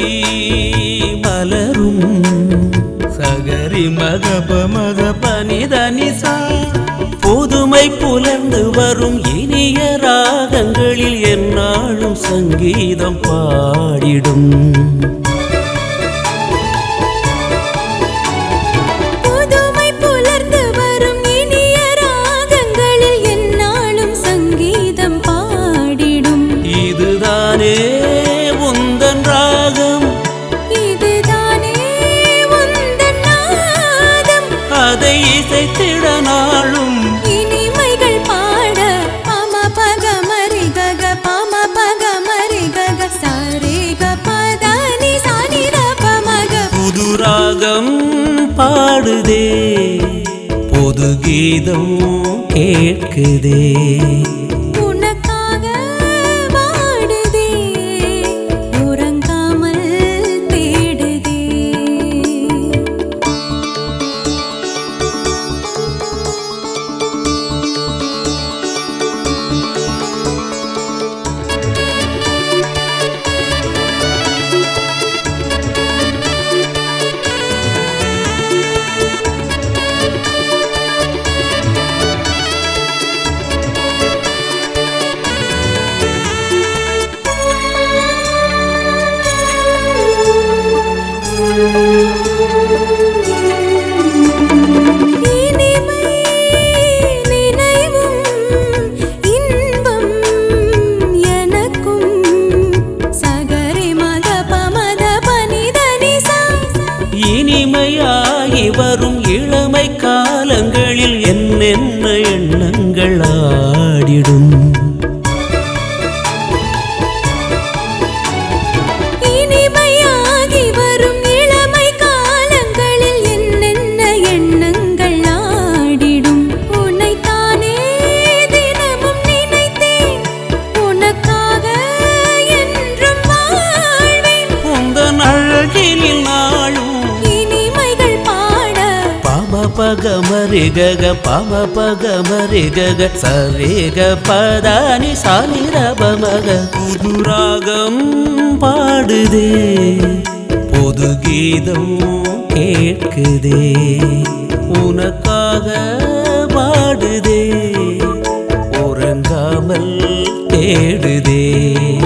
மலரும் சகரி மகப மக பனிதனிசா புதுமை புலர்ந்து வரும் இனிய ராகங்களில் எந்நாளும் சங்கீதம் பாடிடும். புதுமை புலர்ந்து வரும் இனிய ராகங்களில் எந்நாளும் சங்கீதம் பாடிடும். இதுதானே உந்தன் ராகம், இதுதானே உந்தன் நாதம். அதை இசைத்திட நாளும் இனிமைகள் பாட பம பக மரி கக பம பக மரி கக சாரே க பத நி சா நி த ப மக. புது ராகம் பாடுதே, புது கீதம் கேட்குதே. உனக்காக வாடுதே, உறங்காமல் தேடுதே. இனிமை நினைவும் இன்பம் எனக்கும் சகரி மக பமத பனித நிசா. இனிமையாகி வரும் இளமை காலங்களில் என்னென்ன எண்ணங்கள் ஆடிடும். இனிமையாகி வரும் இளமை காலங்களில் என்னென்ன எண்ணங்கள் ஆடிடும். உன்னைத்தானே தினமும் நினைத்தேன், உனக்காக என்றும் வாழ்வேன். உந்தன் அழகில் நாளும் இனிமைகள் பாட பம பக மரி கக பம பக மரி கக சரேக பதானி சானிரப மக. புது ராகம் பாடுதே, புது கீதம் கேட்குதே. உனக்காக பாடுதே, உறங்காமல் தேடுதே.